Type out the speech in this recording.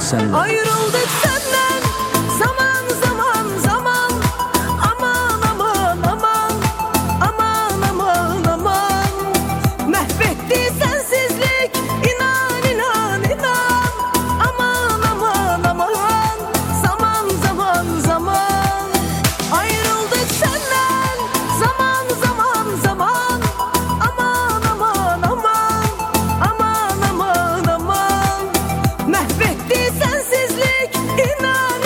senle. Ayrıldık senden zaman zaman zaman. Aman aman aman. Aman aman aman. Mahvetti sensizlik. İnan inan inan. Aman aman aman. Zaman zaman zaman. Ayrıldık senden zaman zaman zaman. Aman aman aman. Aman aman aman. Mahvetti sensizlik. İnan